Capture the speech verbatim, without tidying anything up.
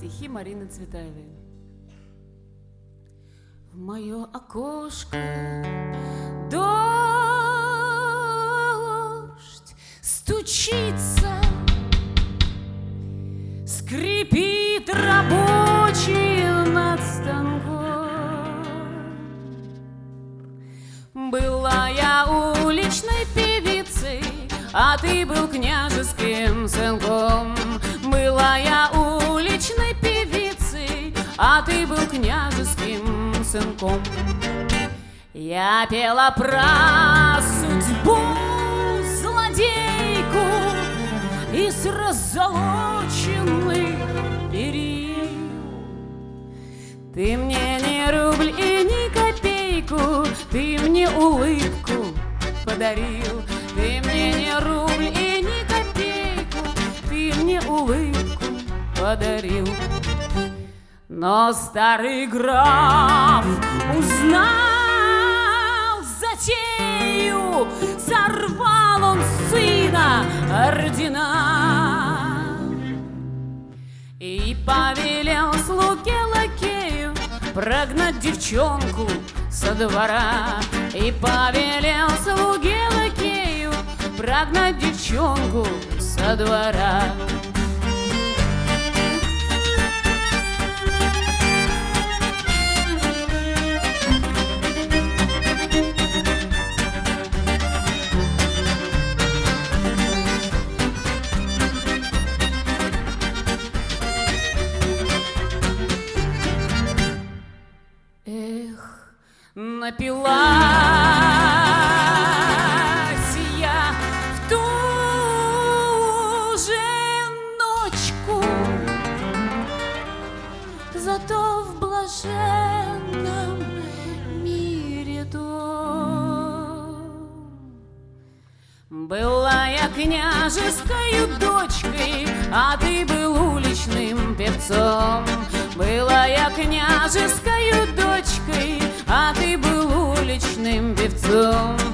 Стихи Марины Цветаевой. В мое окошко дождь стучится, скрипит рабочий над станком. Была я уличной певицей, а ты был княжеским сынком. Была я уличной певицей, а ты был княжеским сынком. Я пела про судьбу злодейку из раззолоченных перил. Ты мне не рубль и ни копейку, ты мне улыбку подарил. Ты мне не рубль и ни копейку, ты мне улыбку подарил. Но старый граф узнал затею, сорвал он с сына ордена и повелел слуге лакею прогнать девчонку со двора. И повелел слуге лакею прогнать девчонку со двора. Эх, напилась я в ту же ночку, зато в блаженном мире том. Была я княжескою дочкой, а ты был уличным певцом. Была я княжескою дочкой, а ты был уличным певцом.